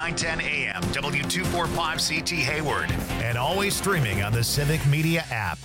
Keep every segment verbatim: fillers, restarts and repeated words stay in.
nine ten A M, W two forty-five C T Hayward, and always streaming on the Civic Media app.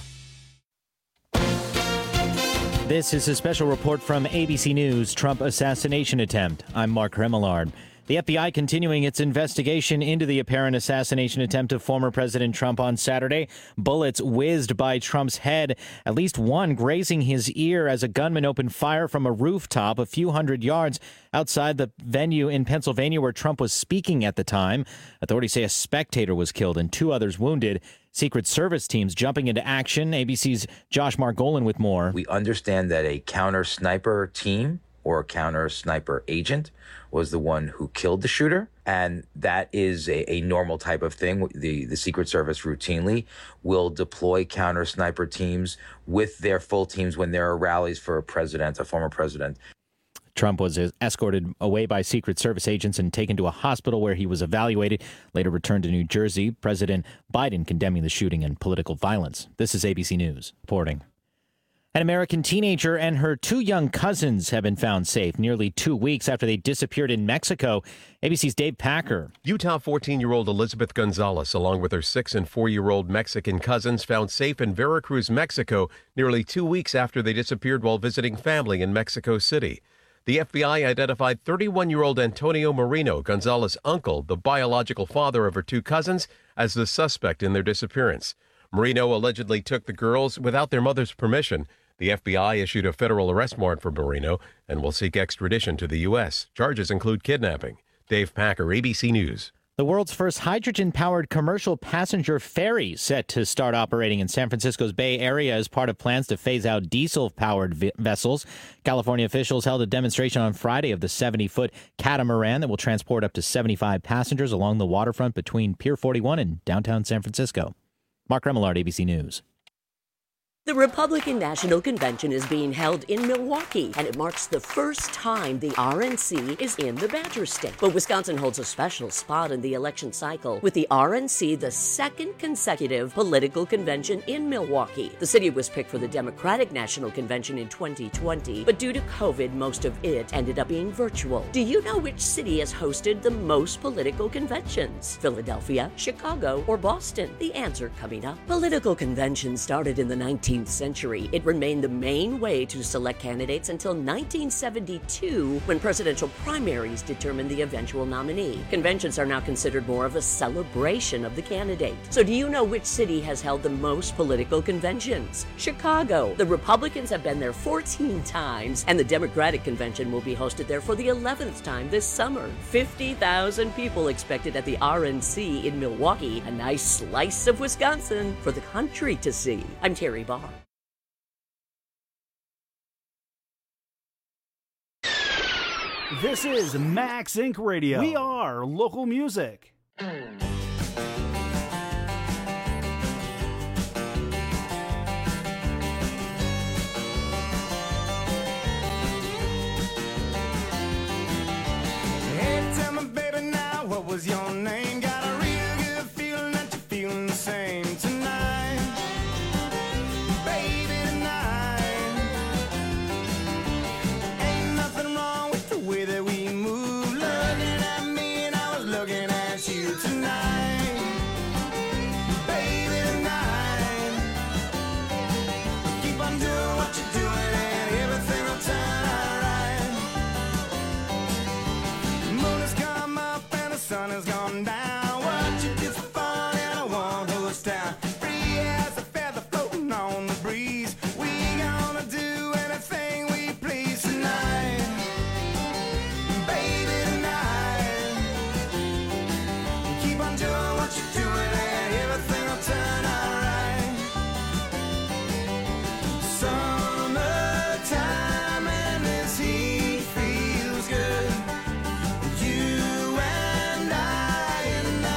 This is a special report from A B C News, Trump assassination attempt. I'm Mark Remillard. The F B I continuing its investigation into the apparent assassination attempt of former President Trump on Saturday. Bullets whizzed by Trump's head, at least one grazing his ear as a gunman opened fire from a rooftop a few hundred yards outside the venue in Pennsylvania where Trump was speaking at the time. Authorities say a spectator was killed and two others wounded. Secret Service teams jumping into action. A B C's Josh Margolin with more. We understand that a counter sniper team or a counter sniper agent was the one who killed the shooter. And that is a, a normal type of thing. The, the Secret Service routinely will deploy counter sniper teams with their full teams when there are rallies for a president, a former president. Trump was escorted away by Secret Service agents and taken to a hospital where he was evaluated, later returned to New Jersey. President Biden condemning the shooting and political violence. This is A B C News reporting. An American teenager and her two young cousins have been found safe nearly two weeks after they disappeared in Mexico. A B C's Dave Packer. Utah fourteen-year-old Elizabeth Gonzalez, along with her six- and four-year-old Mexican cousins, found safe in Veracruz, Mexico, nearly two weeks after they disappeared while visiting family in Mexico City. The F B I identified thirty-one-year-old Antonio Marino, Gonzalez's uncle, the biological father of her two cousins, as the suspect in their disappearance. Marino allegedly took the girls without their mother's permission. The F B I issued a federal arrest warrant for Marino and will seek extradition to the U S. Charges include kidnapping. Dave Packer, A B C News. The world's first hydrogen-powered commercial passenger ferry set to start operating in San Francisco's Bay Area as part of plans to phase out diesel-powered v- vessels. California officials held a demonstration on Friday of the seventy-foot catamaran that will transport up to seventy-five passengers along the waterfront between Pier forty-one and downtown San Francisco. Mark Remillard, A B C News. The Republican National Convention is being held in Milwaukee, and it marks the first time the R N C is in the Badger State. But Wisconsin holds a special spot in the election cycle, with the R N C the second consecutive political convention in Milwaukee. The city was picked for the Democratic National Convention in twenty twenty, but due to COVID, most of it ended up being virtual. Do you know which city has hosted the most political conventions? Philadelphia, Chicago, or Boston? The answer coming up. Political conventions started in the nineteenth century. It remained the main way to select candidates until nineteen seventy-two, when presidential primaries determined the eventual nominee. Conventions are now considered more of a celebration of the candidate. So do you know which city has held the most political conventions? Chicago. The Republicans have been there fourteen times, and the Democratic convention will be hosted there for the eleventh time this summer. fifty thousand people expected at the R N C in Milwaukee, a nice slice of Wisconsin for the country to see. I'm Terry Barr. This is Max Incorporated. Radio. We are local music. Hey, tell me, baby, now, what was your name? Got a real good feeling that you're feeling the same tonight. Baby, tonight. Ain't nothing wrong with the way that we move. Looking at me and I was looking at you tonight. Baby, tonight. Keep on doing what you're doing and everything will turn out right. The moon has come up and the sun has gone down. What you did for fun and I won't host town. Free as a feather floating on the breeze. We gonna do anything we please tonight. Baby, tonight. Keep on doing what you're doing and everything will turn out right. Summertime and this heat feels good. You and I and I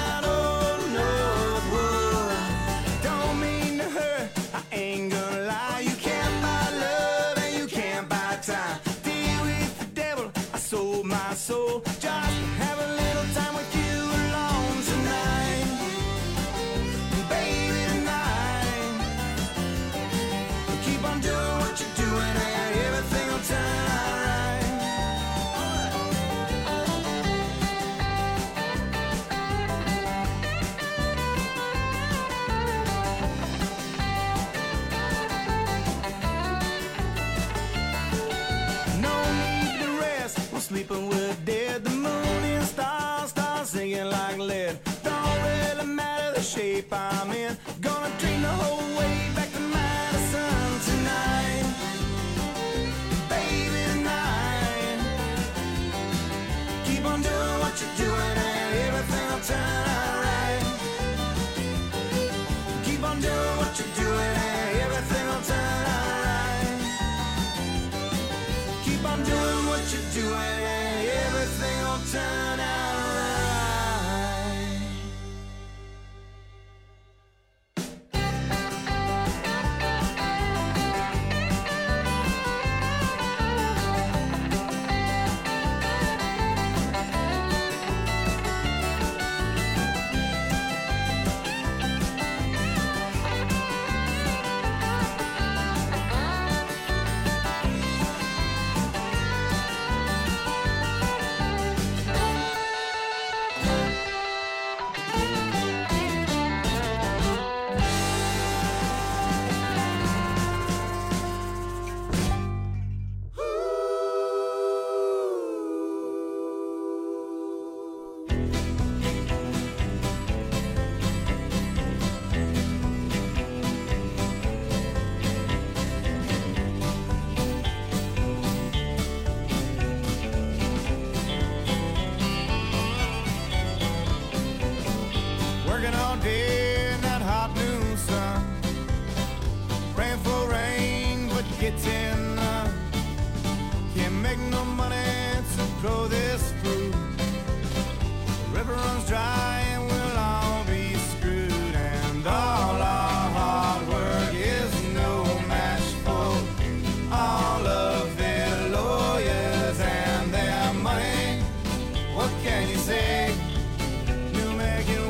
all day in that hot noon sun. Praying for rain, but getting none. Can't make no money to grow this food. The river runs dry and we'll all be screwed. And all our hard work is no match for all of their lawyers and their money. What can you say? New making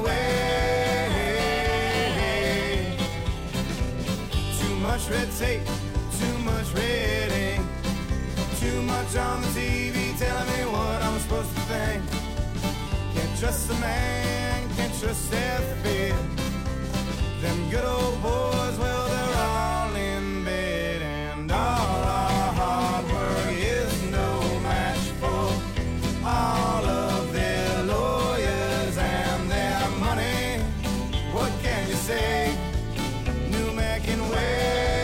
way. Too much red tape, too much red ink. Too much on the T V telling me what I'm supposed to think. Can't trust the man, can't trust their fear. Them good old boys, well, they're all in bed. And all our hard work is no match for all of their lawyers and their money. What can you say? New making way.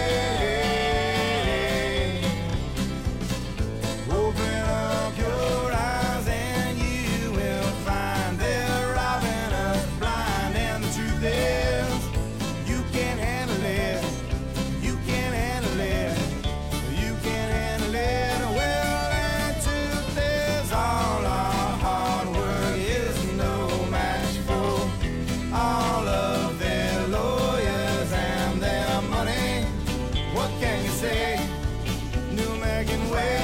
Open up your eyes and you will find they're robbing us blind. And the truth is, you can't handle it. You can't handle it. You can't handle it. Well, the truth is, all our hard work is no match for all of their lawyers and their money. What can you say? New making way.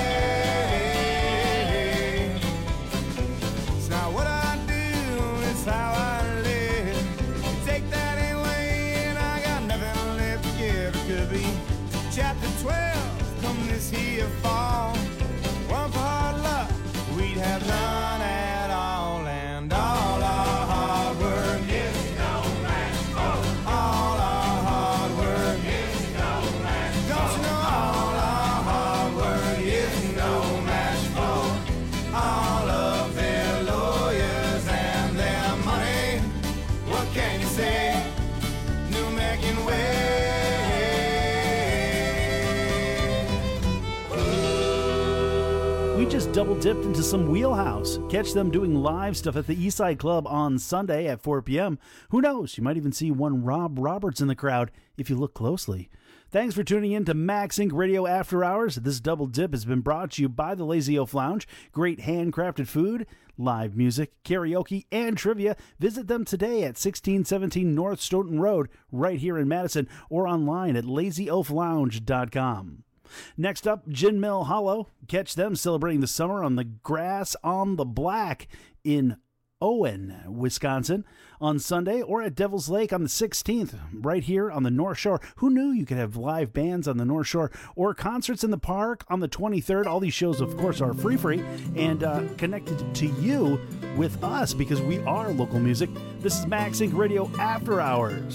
It's not what I do, it's how I live. You take that away and I got nothing left to give. It could be chapter twelve come this here fall. One for hard luck, we'd have none at all. And all our hard work is no match for all our hard work is no match. Don't you know all our hard work is no match for all of their lawyers and their money? What can you say? New making way. We just double dipped into some Wheelhouse. Catch them doing live stuff at the Eastside Club on Sunday at four p.m. Who knows? You might even see one Rob Roberts in the crowd if you look closely. Thanks for tuning in to Max Inc Radio After Hours. This double dip has been brought to you by the Lazy Oaf Lounge. Great handcrafted food, live music, karaoke, and trivia. Visit them today at sixteen seventeen North Stoughton Road, right here in Madison, or online at lazy oaf lounge dot com. Next up, Gin Mill Hollow. Catch them celebrating the summer on the Grass on the Black in Owen, Wisconsin on Sunday, or at Devil's Lake on the sixteenth, right here on the North Shore. Who knew you could have live bands on the North Shore, or concerts in the park on the twenty-third? All these shows, of course, are free free and uh, connected to you with us because we are local music. This is Max Inc Radio After Hours.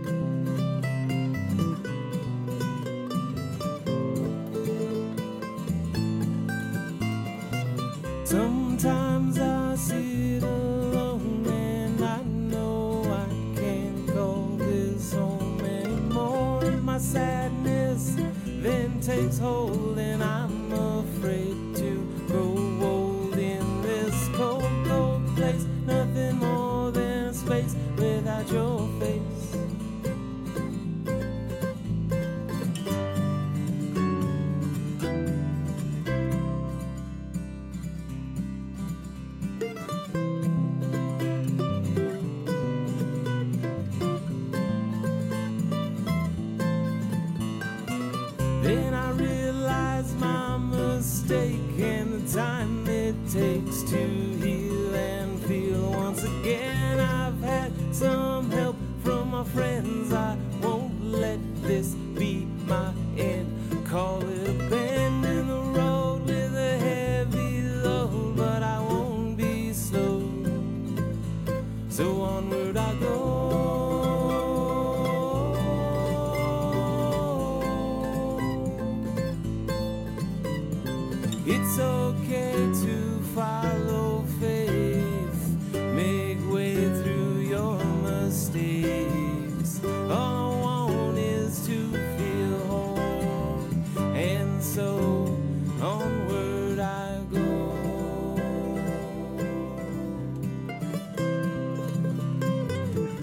Sometimes I sit alone and I know I can't call this home anymore. My sadness then takes hold and I'm afraid to grow old in this cold, cold place. Nothing more than space without your face. Then I realize my mistake and the time it takes to heal and feel once again. I've had some help from my friends. I won't let this be my end. Call it a bend in the road with a heavy load, but I won't be slow. So onward I go. It's okay to follow faith, make way through your mistakes. All I want is to feel whole, and so onward I go.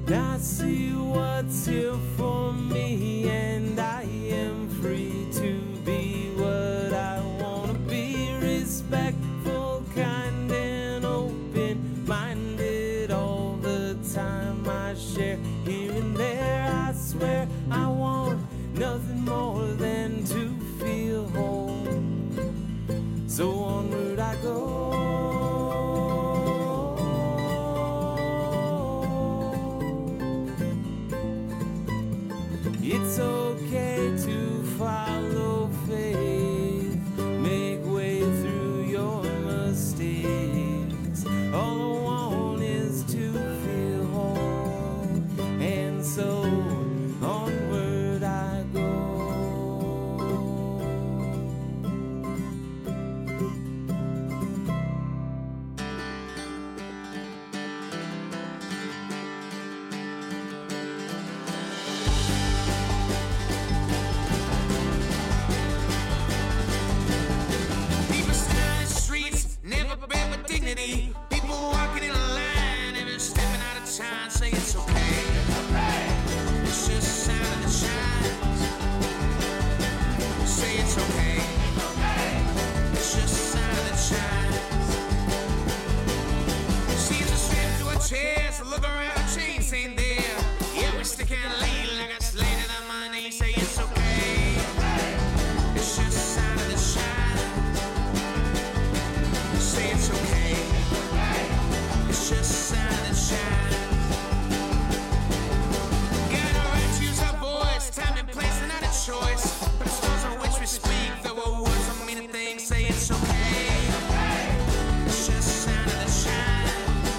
I see what's here for me, and I am free to be what I want to be. Respectful, kind, and open-minded all the time. I share here and there. I swear I want nothing more than to feel whole. So onward I go. It's okay to follow faith, make way through your mistakes. All I want is to feel whole, and so onward I go. People stand in the streets, never been with dignity. People walking in a line, every stepping out of time, say it's okay. It's just a sign of the chimes. Say it's okay. It's just a sign of the chimes. Seems to slip to a chair, so look around, chains ain't there. Yeah, we stick and lean like I slated on my knee. Say it's okay. It's just a sign of the chimes. Say it's okay. It's just a sign of the chimes. Got a right to use our voice, time and place and not a choice. But the stones on which we speak, though our words don't mean a thing. Say it's okay. It's just a sign of the chimes.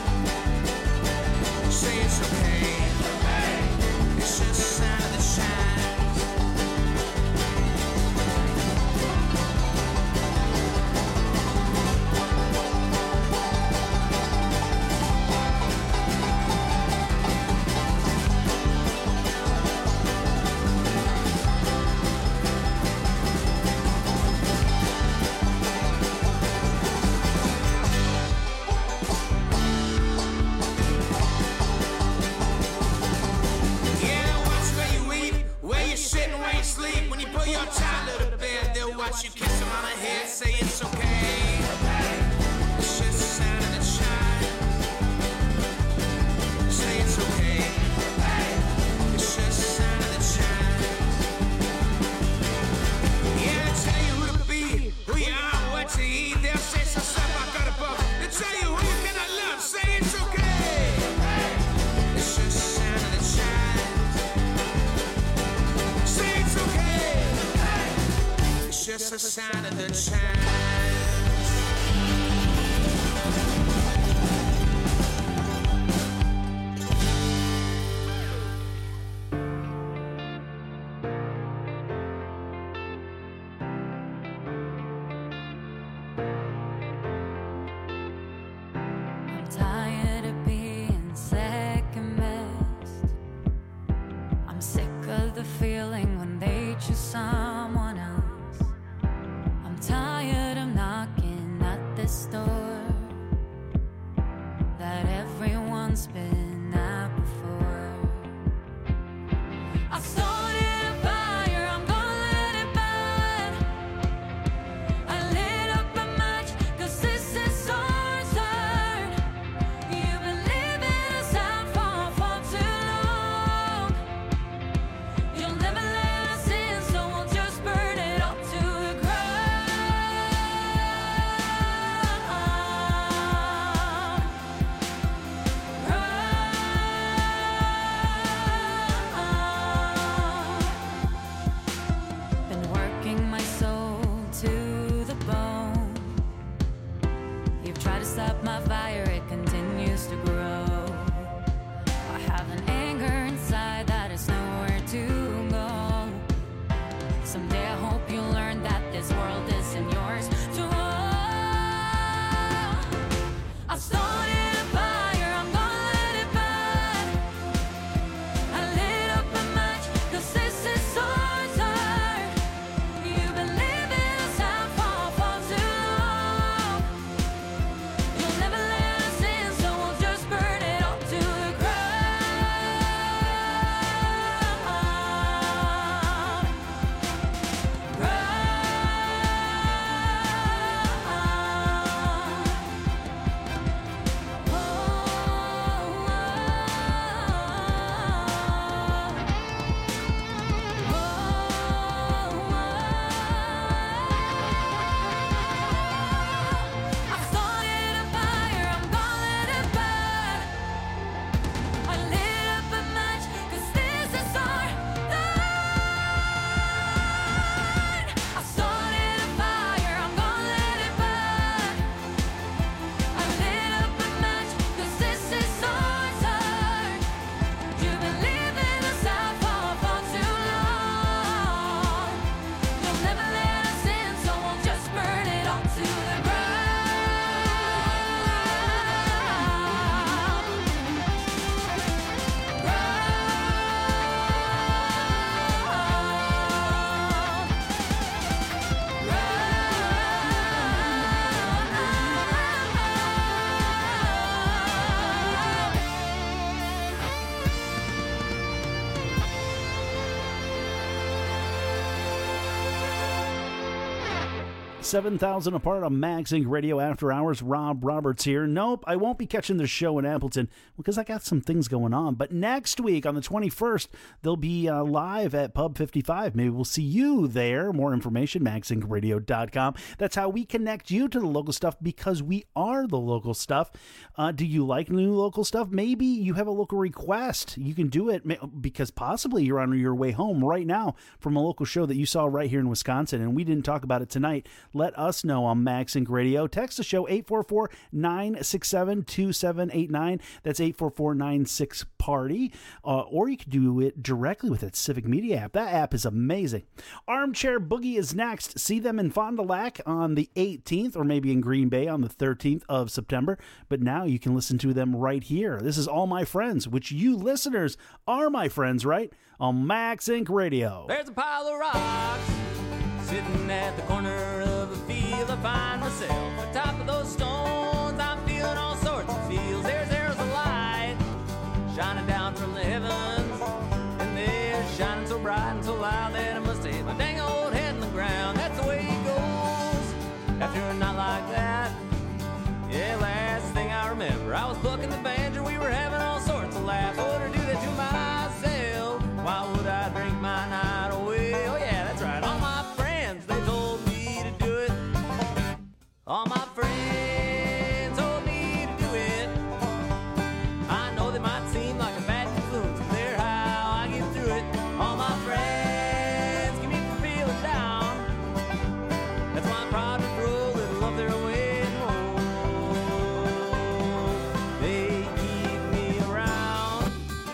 Say it's okay. It's just a sign of the chimes. Yeah, watch where you eat, where you sit and where you sleep. When you put your child to bed, they'll watch you kiss them on the head. Say it's okay. It's just a sign of the child. Say it's okay. It's just a sign of the child. Yeah, they tell you who to be, who you are, what to eat. They'll say some stuff I got above. They tell you who you cannot love. Say it's okay. It's just a sign of the child. Say it's okay. It's just a sign of the child. I'm tired of being second best. I'm sick of the feeling when they choose someone else. I'm tired of knocking at this door that everyone's been at before. I started a fire, I'm gonna let it burn. I lit up a match, 'cause this is our turn. You've been living us out for far too long. You'll never let us in, so we'll just burn it all to the ground. Run. seven thousand apart on Max Inc Radio After Hours. Rob Roberts here. Nope, I won't be catching the show in Appleton because I got some things going on. But next week on the twenty-first, they'll be uh, live at Pub fifty-five. Maybe we'll see you there. More information, max inc radio dot com. That's how we connect you to the local stuff because we are the local stuff. Uh, do you like new local stuff? Maybe you have a local request. You can do it because possibly you're on your way home right now from a local show that you saw right here in Wisconsin and we didn't talk about it tonight. Let us know on Max Inc Radio. Text the show eight four four, nine six seven, two seven eight nine. That's eight four four, nine six, party. Uh, or you can do it directly with that Civic Media app. That app is amazing. Armchair Boogie is next. See them in Fond du Lac on the eighteenth or maybe in Green Bay on the thirteenth of September. But now you can listen to them right here. This is All My Friends, which you listeners are my friends, right? On Max Inc Radio. There's a pile of rocks sitting at the corner of a field. I find myself on top of those stones. I'm feeling all sorts of feels. There's arrows of light shining down from the heavens, and they're shining so bright and so loud that I must have hit my dang old head in the ground. That's the way it goes after a night like that. Yeah, last thing I remember, I was bucking the banjo. We were having all sorts of laughs. I would do that to myself. Why would I drink my night away? Oh yeah, that's right. All my friends, they told me to do it. All my friends told me to do it. I know they might seem like a bad influence, but they're how I get through it. All my friends keep me from feeling down. That's why I'm proud to throw a little of their way home. They keep me around.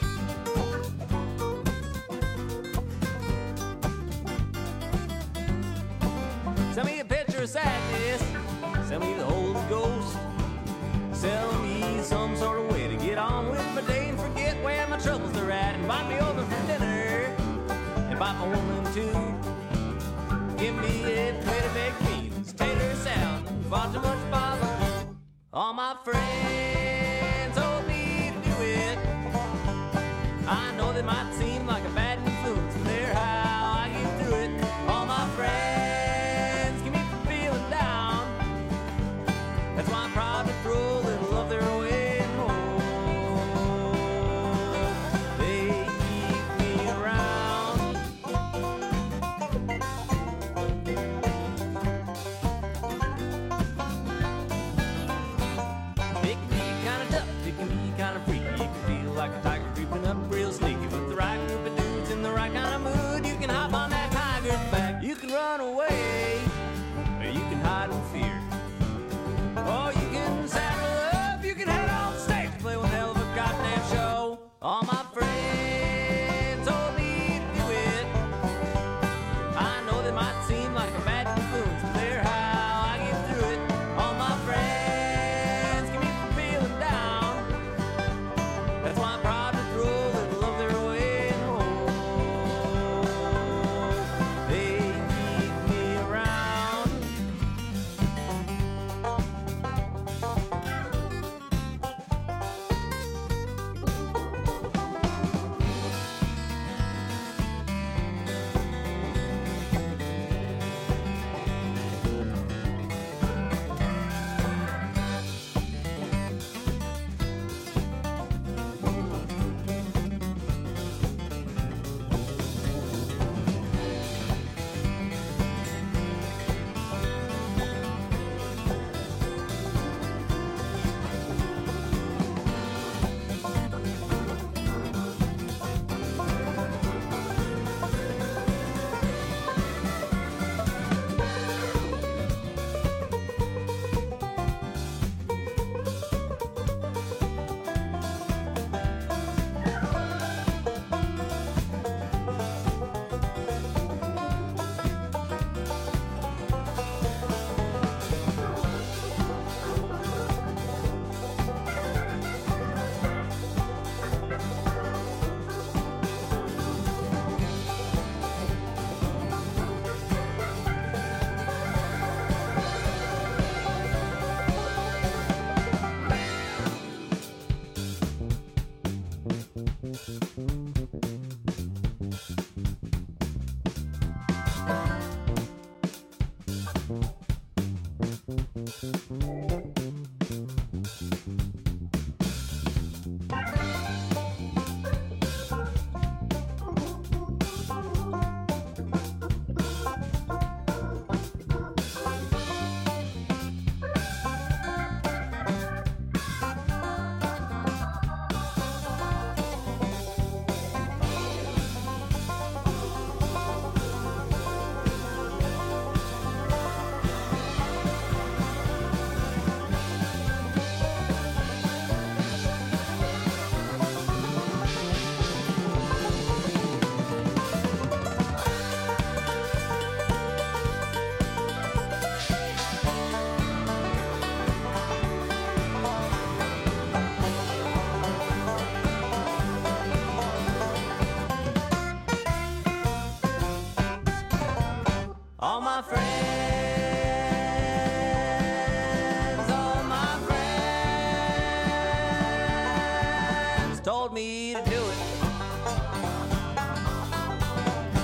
Send me a picture of sadness. Send me the Holy Ghost. Sell me some sort of way to get on with my day and forget where my troubles are at. Invite me over for dinner. Invite my woman too. Give me a plate of baked beans, tater salad, far too much bother. All my friends told me to do it. I know they might seem like a bad influence, but they're how I get through it. All my friends keep me from feeling down. That's why I'm proud to throw a little of their way home. They keep me around.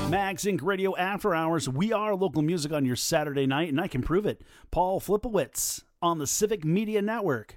Max Inc Radio After Hours. We are local music on your Saturday night, and I can prove it. Paul Flipowitz on the Civic Media Network.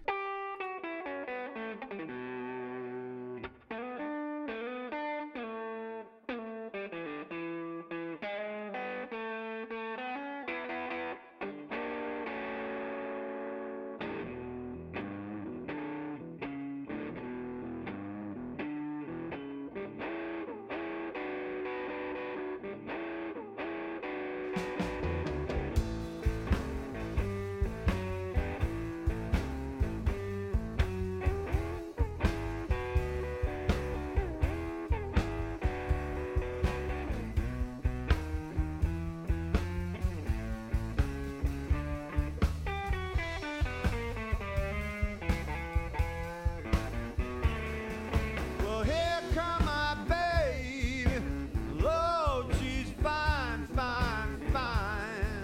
Well, here come my baby. Lord, she's fine, fine, fine.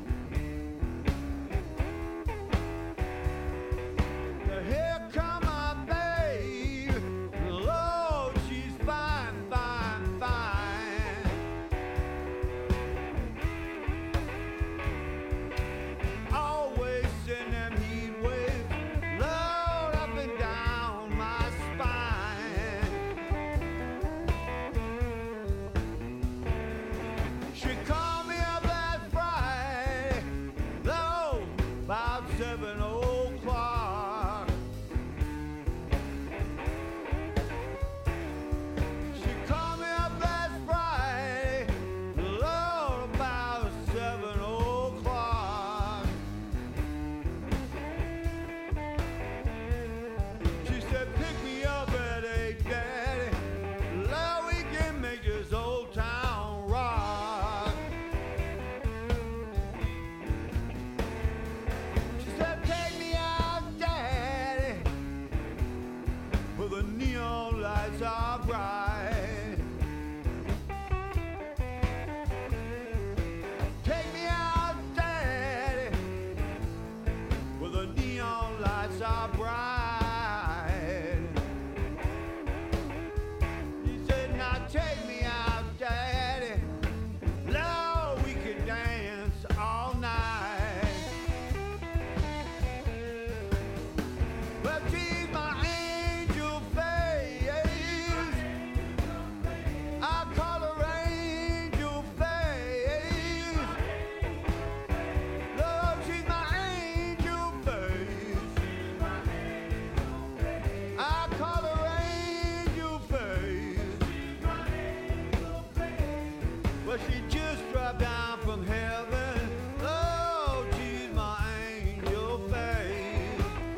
Well, here come my baby. Lord, she's fine, fine, fine. Always in them heat waves, Lord, up and down my spine. She called me up last Friday, though, about seven o'clock. She called me up last Friday, Lord, about seven o'clock. She said, pick me up at eight, Daddy. Lord, we can make this old town rock. She said, take me out, Daddy, where the neon lights are bright. Take me out, Daddy, where the neon lights are bright. He said, now take me out, Daddy. Lord, we can dance all night. Well, she's my angel face. I call her angel face. Lord, she's my angel face. I call her angel face. Well, she just dropped down from heaven. Oh, she's my angel face.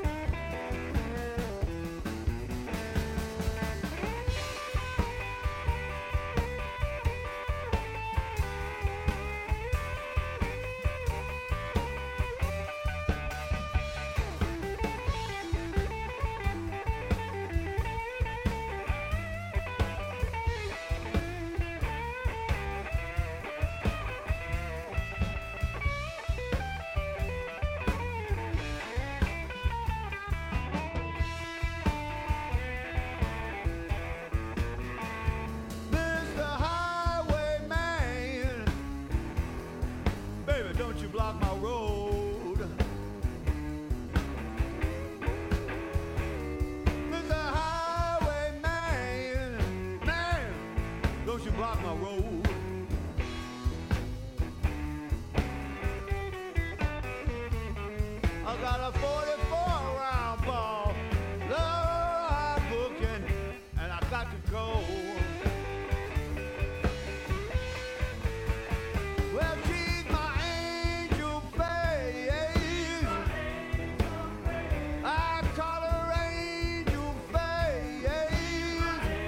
Mister Highwayman, baby, don't you block my road. Mister Highwayman, man, don't you block my road. I got a forty-four round ball, Lord, I'm booking, and I got to go. Well, she's my angel face. I call her angel face.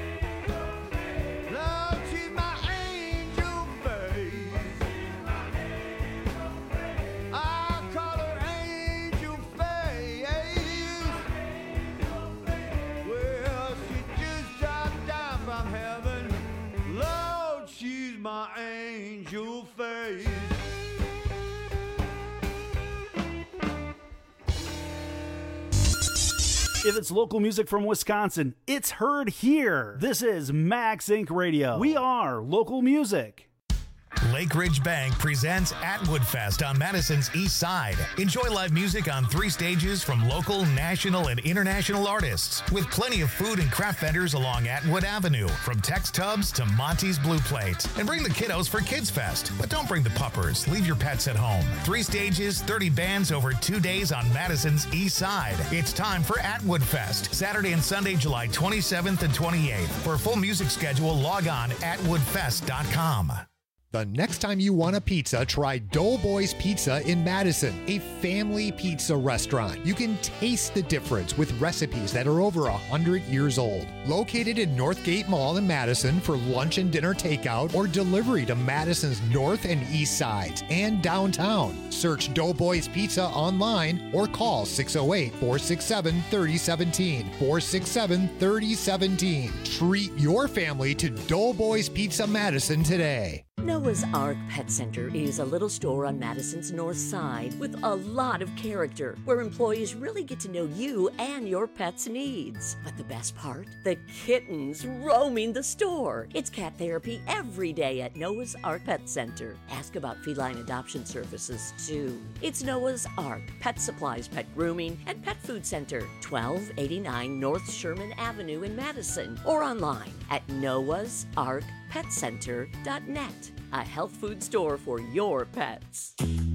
Lord, she's my angel face. I call her angel face. Well, she just dropped down from heaven. Lord, she's my angel face. If it's local music from Wisconsin, it's heard here. This is Max Inc Radio. We are local music. Lake Ridge Bank presents Atwood Fest on Madison's East Side. Enjoy live music on three stages from local, national, and international artists, with plenty of food and craft vendors along Atwood Avenue, from Tex Tubs to Monty's Blue Plate. And bring the kiddos for Kids Fest, but don't bring the puppers. Leave your pets at home. Three stages, thirty bands over two days on Madison's East Side. It's time for Atwood Fest, Saturday and Sunday, July twenty-seventh and twenty-eighth. For a full music schedule, log on atwood fest dot com. The next time you want a pizza, try Doughboys Pizza in Madison, a family pizza restaurant. You can taste the difference with recipes that are over one hundred years old. Located in Northgate Mall in Madison for lunch and dinner takeout or delivery to Madison's north and east sides and downtown. Search Doughboys Pizza online or call six oh eight, four six seven, three oh one seven, four six seven, three oh one seven. Treat your family to Doughboys Pizza Madison today. Noah's Ark Pet Center is a little store on Madison's north side with a lot of character, where employees really get to know you and your pet's needs. But the best part? The kittens roaming the store. It's cat therapy every day at Noah's Ark Pet Center. Ask about feline adoption services, too. It's Noah's Ark Pet Supplies, Pet Grooming, and Pet Food Center, twelve eighty-nine North Sherman Avenue in Madison, or online at noahs ark pet center dot net. A health food store for your pets.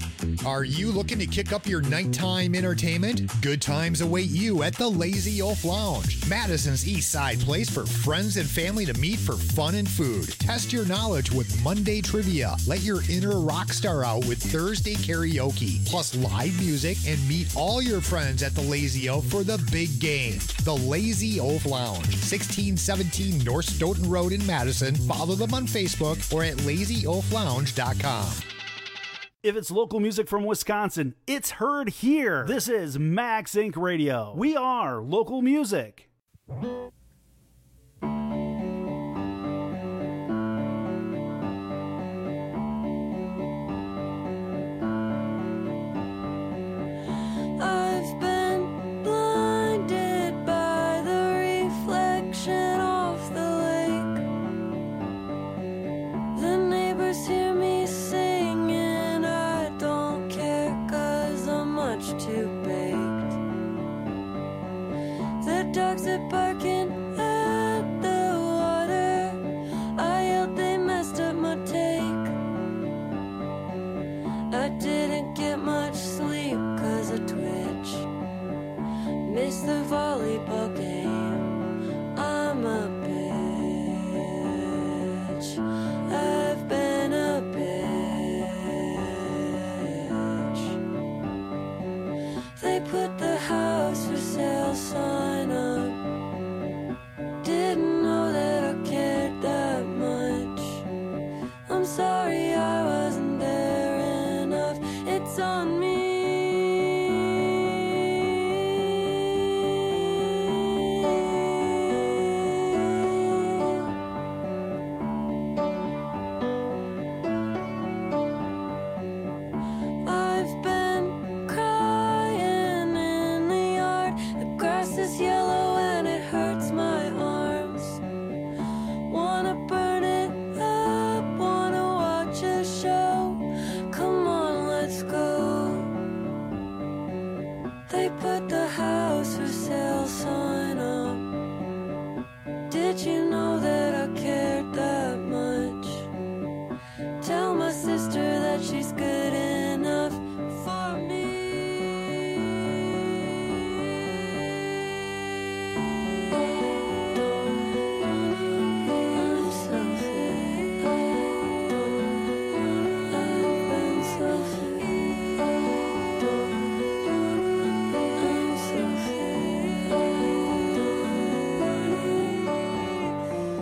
Are you looking to kick up your nighttime entertainment? Good times await you at the Lazy Oaf Lounge, Madison's East Side place for friends and family to meet for fun and food. Test your knowledge with Monday trivia. Let your inner rock star out with Thursday karaoke, plus live music, and meet all your friends at the Lazy Oaf for the big game. The Lazy Oaf Lounge, sixteen seventeen North Stoughton Road in Madison. Follow them on Facebook or at lazy oaf lounge dot com. If it's local music from Wisconsin, it's heard here. This is Max Inc Radio. We are local music. I've been blinded by the reflection of the lake. The neighbors hear me sing and I don't care 'cause I'm much too baked. The dogs are barking at the water. I yelled they messed up my take. I didn't get much sleep 'cause of Twitch. Missed the volleyball game. I'm a bitch. I've been a bitch. They put the house for sale sign up. Didn't know that I cared that much. I'm sorry I wasn't there enough. It's on me. I've been crying in the yard. The grass is yellow and it hurts my arms. Wanna burn it up, wanna watch a show. Come on, let's go. They put the house for sale sign up. Did you know that I cared that much? Tell my sister that she's good enough for me. I'm selfish. I've been selfish. I'm selfish.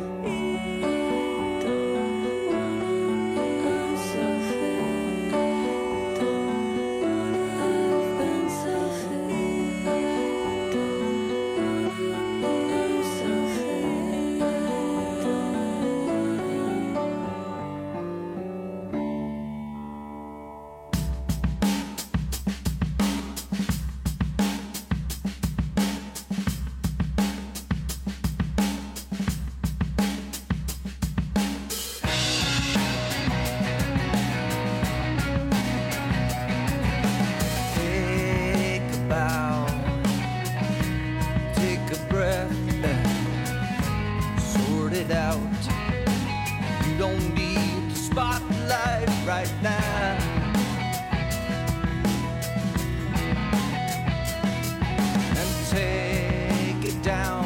out. You don't need the spotlight right now. And take it down.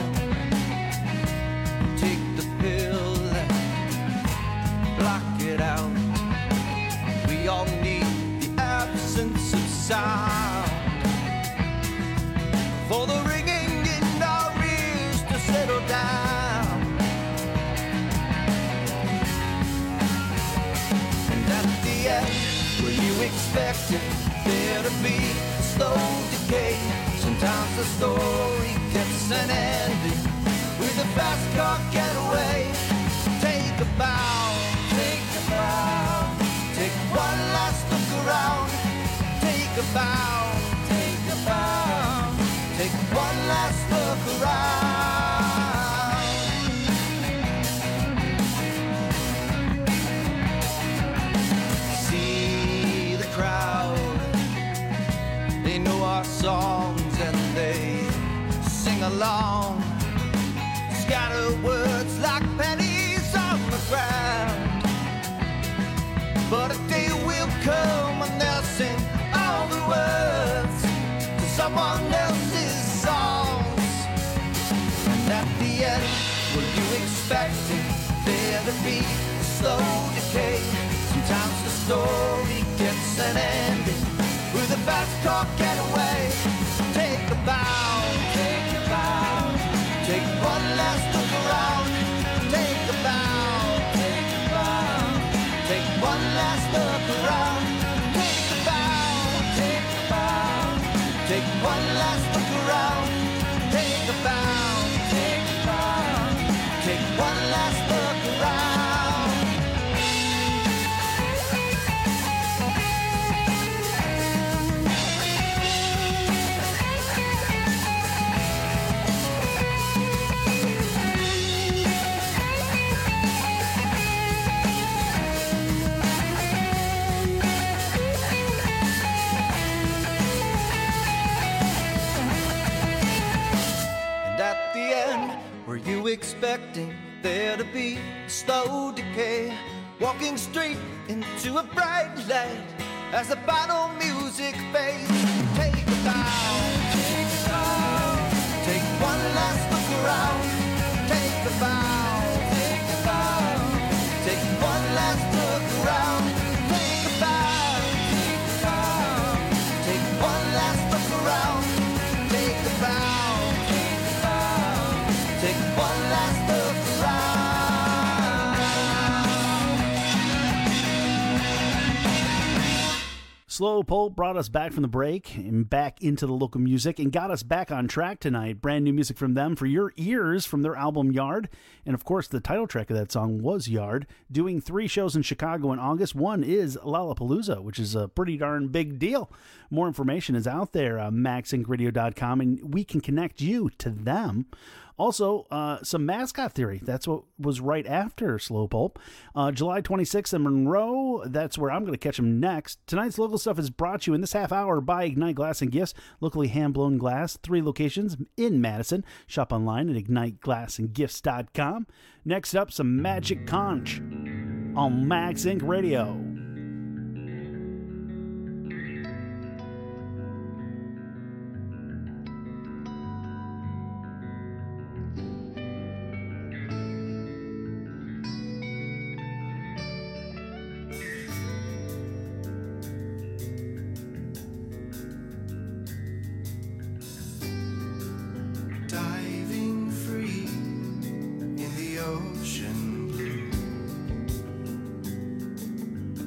Take the pill, block it out. We all need the absence of sound for the ringing in our ears to settle down. And at the end, where you expected there to be a slow decay, sometimes the story gets an ending with a fast car getaway. Take a bow, take a bow, take one last look around. Take a bow, take a bow, take one last look around. See the crowd, they know our songs and they sing along. Scatter words like pennies on the ground. But a day will come when they'll sing all the words to someone else's songs. And at the end, were you expecting there to be a slow decay? Sometimes the story gets an ending with a fast car getaway. Take a bow, take a bow, take one last look around. Take a bow, take a bow, take one last look around. Take a bow, take a bow, take one last look around. Take a bow, take a bow, take one last look around. And at the end, were you expecting there to be a slow decay? Walking straight into a bright light as the final music fades. Take a bow, take a bow, take one last look around. Take a bow, take a bow, take one last look around. Take a bow, take a bow, take one last look around. Take a bow, take a bow, take one last look around. Slow Pulp brought us back from the break and back into the local music and got us back on track tonight. Brand new music from them for your ears from their album Yard. And of course, the title track of that song was Yard. Doing three shows in Chicago in August. One is Lollapalooza, which is a pretty darn big deal. More information is out there on max inc radio dot com, and we can connect you to them. Also, uh, some Mascot Theory. That's what was right after Slow Pulp. Uh, July twenty-sixth in Monroe. That's where I'm going to catch them next. Tonight's local stuff is brought to you in this half hour by Ignite Glass and Gifts. Locally hand-blown glass. Three locations in Madison. Shop online at ignite glass and gifts dot com. Next up, some Magic Conch on Max Inc Radio. Diving free in the ocean blue.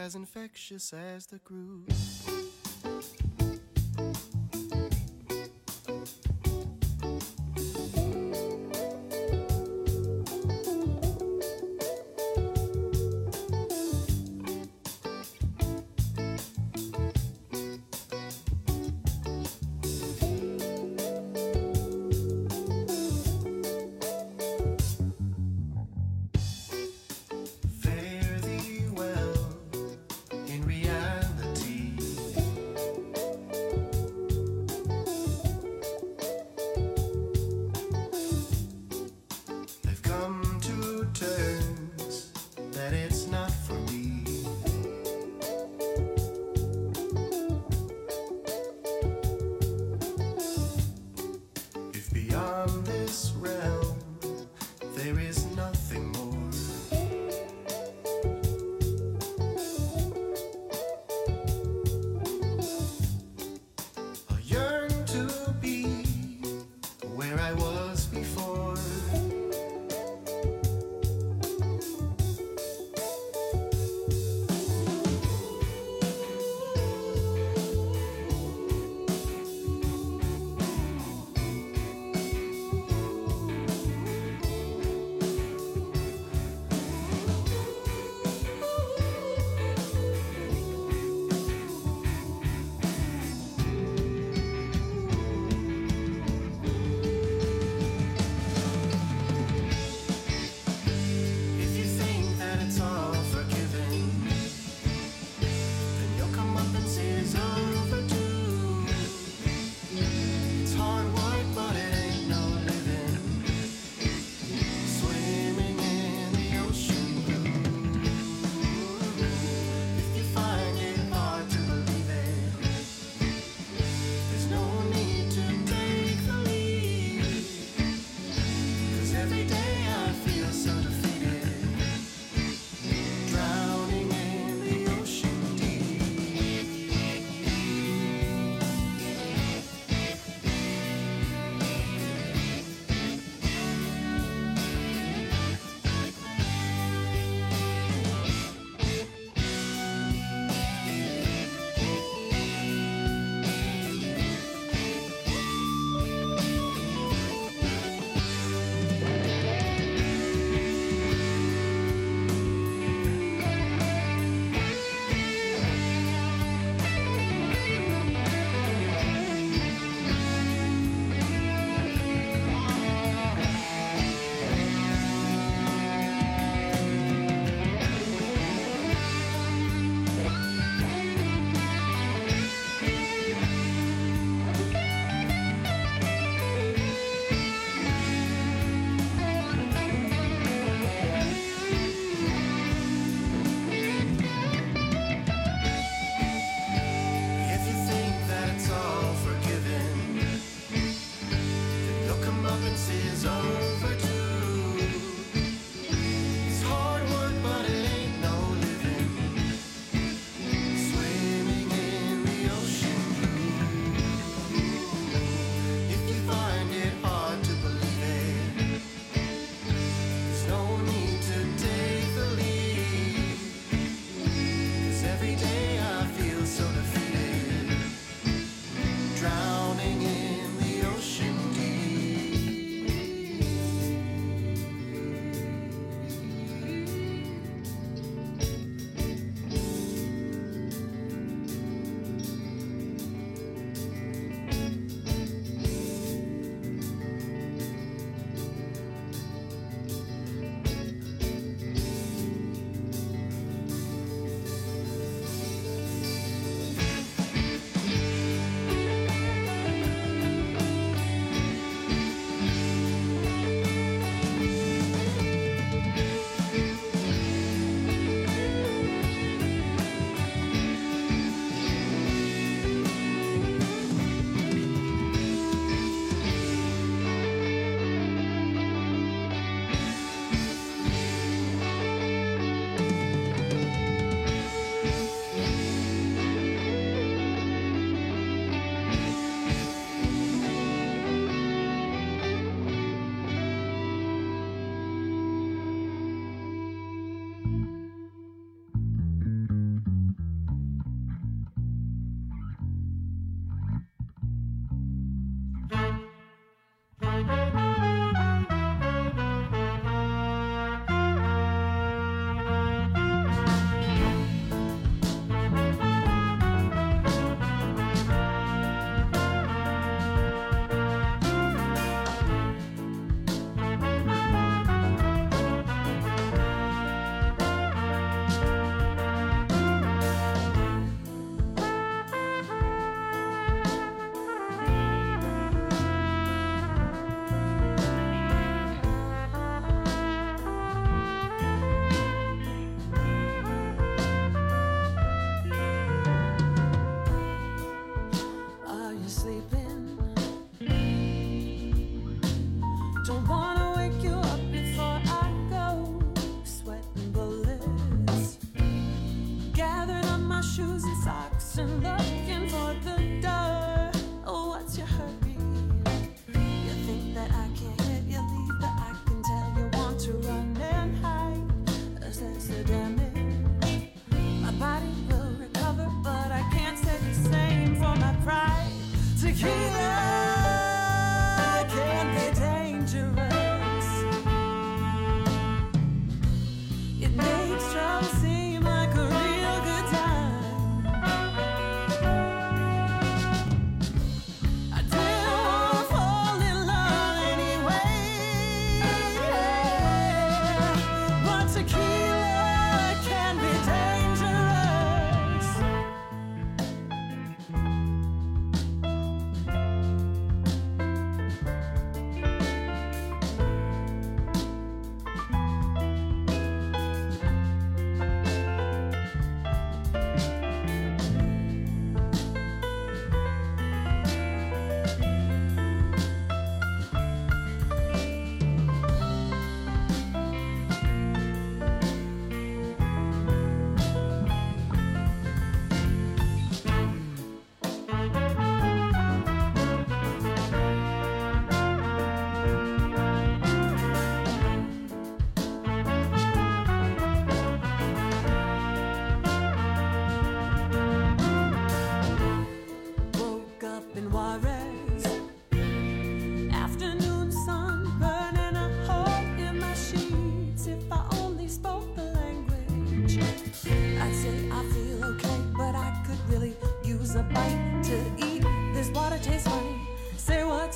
as infectious as the groove. Fare thee well in reality.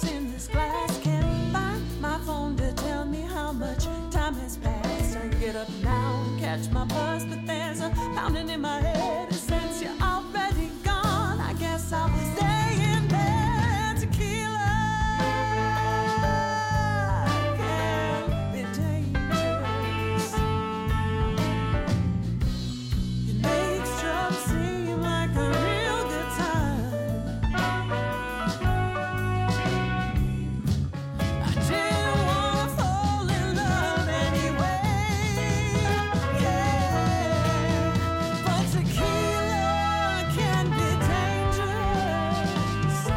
in this glass. Can't find my phone to tell me how much time has passed. I get up now and catch my bus, but there's a pounding in my head. And since you're already gone, I guess I'll stay in bed. Tequila can be dangerous. It makes trouble seem like a real good time. I didn't wanna fall in love anyway, yeah. But tequila can be dangerous.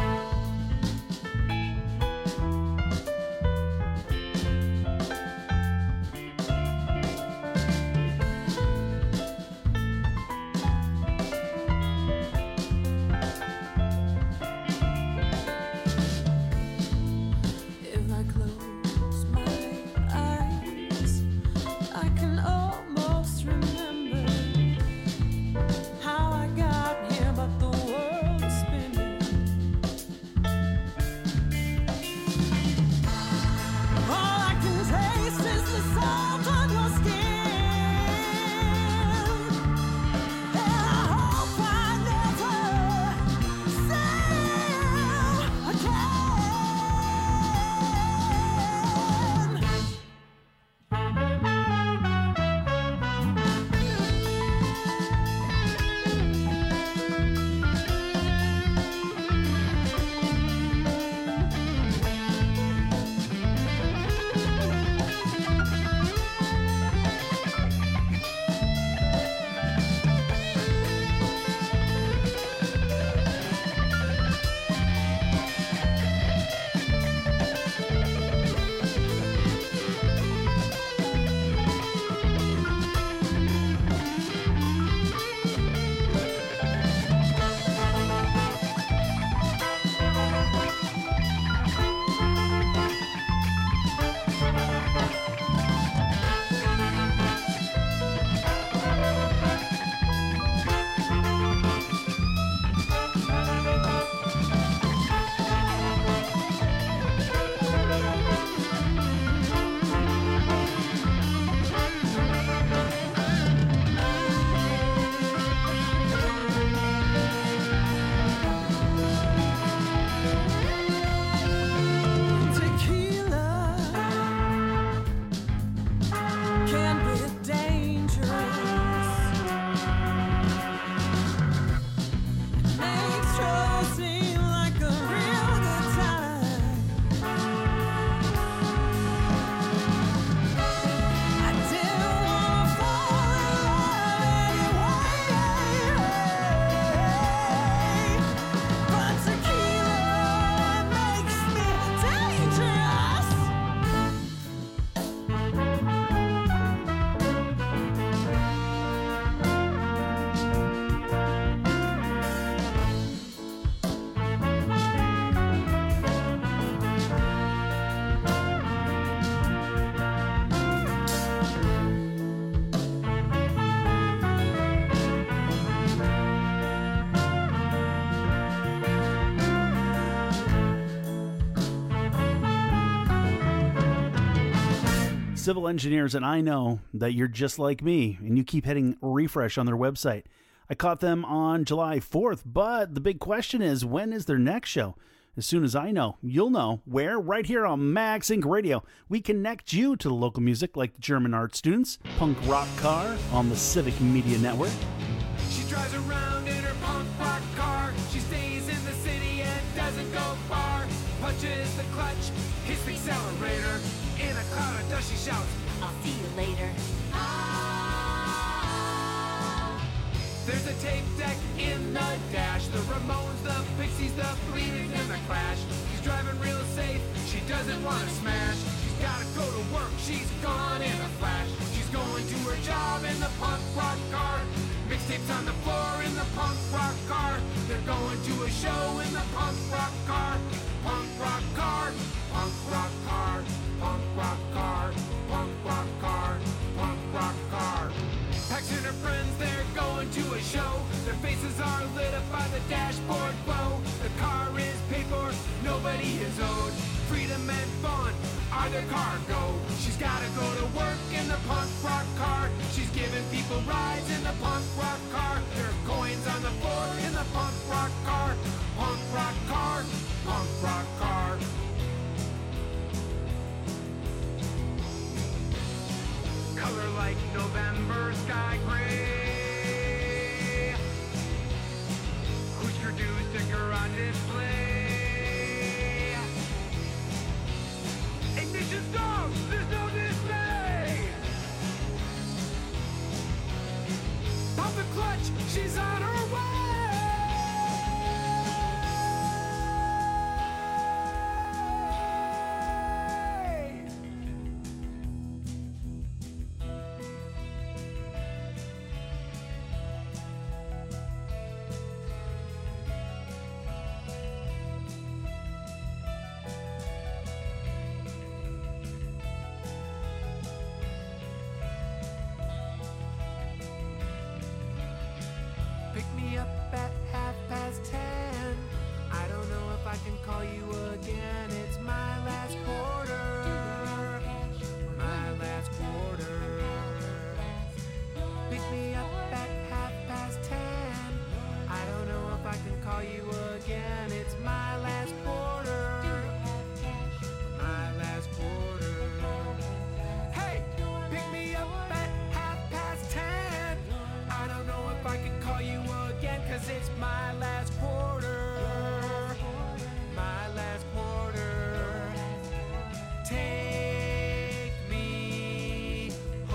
If I close my eyes, I can almost remember how I got here, but the world is spinning. All I can taste is the salt on your skin, and I hope I never sail again. Tequila can be dangerous. Makes trouble seem like a real good time. I didn't wanna fall in love anyway, but tequila makes me dangerous. Civil engineers, and I know that you're just like me, and you keep hitting refresh on their website. I caught them on July fourth, but the big question is, when is their next show? As soon as I know, you'll know where. Right here on Max Inc Radio, we connect you to the local music like the German art students, punk rock car on the Civic Media Network. She drives around in her punk rock car. She stays in the city and doesn't go far. Punches the clutch, hits the accelerator. In a cloud of dust she shouts, I'll see you later. there's a tape deck in the dash. The Ramones, the Pixies, the Bleeding, and the Clash. She's driving real safe, she doesn't want to smash. She's gotta go to work, she's gone in a flash. She's going to her job in the punk rock car. Mixtapes on the floor in the punk rock car. They're going to a show in the punk rock car. Punk rock car, punk rock car, punk rock car, punk rock car, punk rock car. Pax and her friends, they're going to a show. Their faces are lit up by the dashboard glow. The car is paid for, nobody is owed. their cargo. She's gotta go to work in the punk rock car. She's giving people rides in the punk rock car. There are coins on the floor in the punk rock car. Punk rock car, punk rock car. Color like November sky gray. Husker Du sticker on display. Ignition stop! There's no display! Pop the clutch! She's on her way! Pick me up at half past ten. I don't know if I can call you again. It's my last quarter. My last quarter. Pick me up at half past ten. I don't know if I can call you again. It's my last quarter. My last quarter. Hey, pick me up at half past ten. I don't know if I can call you again, cause it's my last quarter. My last quarter. Take me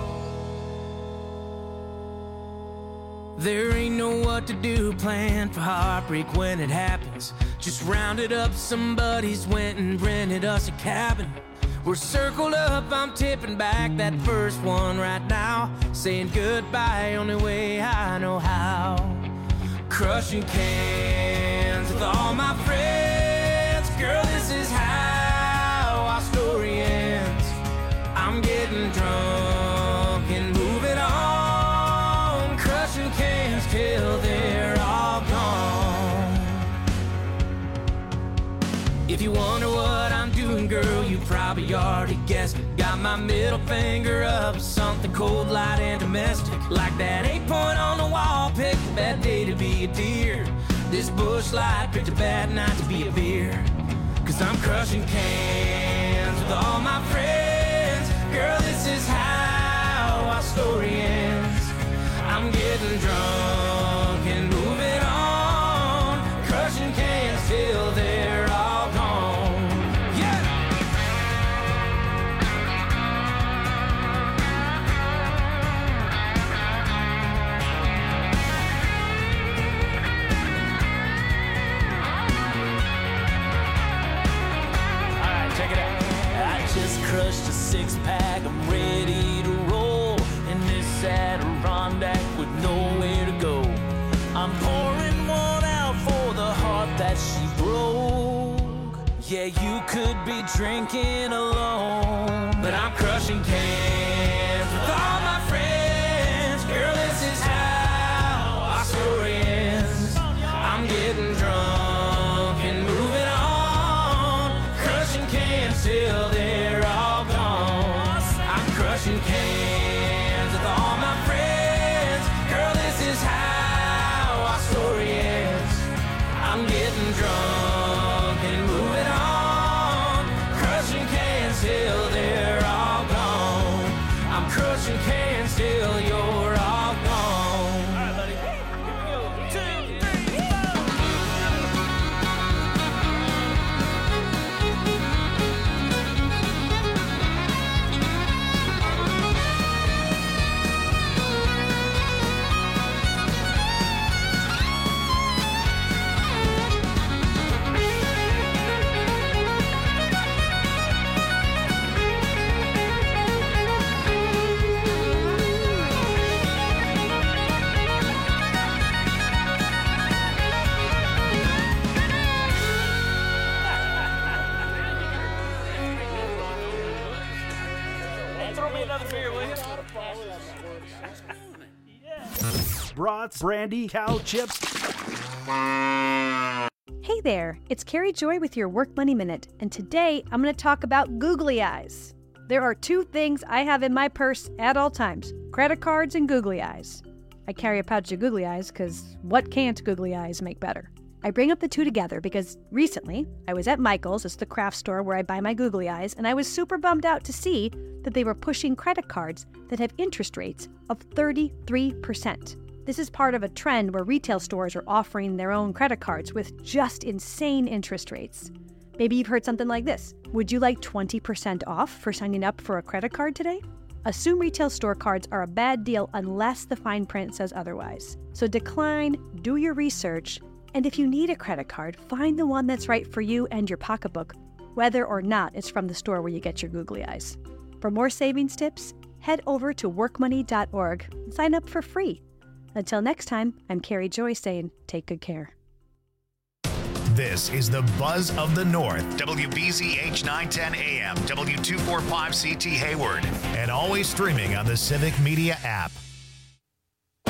home. There ain't no what to do, plan for heartbreak when it happens. Just rounded up some buddies, went and rented us a cabin. We're circled up, I'm tipping back that first one right now. Saying goodbye, only way I know how. Crushing cans with all my friends. Girl, this is how our story ends. I'm getting drunk and moving on. Crushing cans till they're all gone. If you wonder what I'm doing, girl, you probably already guessed it. Got my middle finger up, something cold, light, and domestic. Like that eight point on the wall, picked a bad day to be a deer. This bush light picked a bad night to be a beer. Cause I'm crushing cans with all my friends. Girl, this is how our story ends. I'm getting drunk and moving on. Crushing cans till they're all gone. Yeah! Alright, check it out. I just crushed a six pack, I'm ready to roll in this Adirondack with nowhere to go. I'm pouring one out for the heart that she broke. Yeah, you could be drinking alone, but I'm crushing cans with all my friends. Girl, this is how our story ends. I'm getting drunk and moving on. Crushing cans till they're all gone. I'm crushing cans with all my friends. Girl, this is how our story ends. I'm getting drunk and moving on. Crushing cans till they're all gone. I'm crushing cans till you're all gone. All right, buddy. Here we go. Two, three, throw me another beer, will you? Brats, brandy, cow chips. Hey there, it's Carrie Joy with your Work Money Minute, and today I'm going to talk about googly eyes. There are two things I have in my purse at all times, credit cards and googly eyes. I carry a pouch of googly eyes because what can't googly eyes make better? I bring up the two together because recently I was at Michael's, it's the craft store where I buy my googly eyes, and I was super bummed out to see that they were pushing credit cards that have interest rates of thirty-three percent. This is part of a trend where retail stores are offering their own credit cards with just insane interest rates. Maybe you've heard something like this. Would you like twenty percent off for signing up for a credit card today? Assume retail store cards are a bad deal unless the fine print says otherwise. So decline, do your research, and if you need a credit card, find the one that's right for you and your pocketbook, whether or not it's from the store where you get your googly eyes. For more savings tips, head over to work money dot org and sign up for free. Until next time, I'm Carrie Joy saying, take good care. This is the Buzz of the North, W B Z H nine ten A M, W two forty-five C T Hayward, and always streaming on the Civic Media app.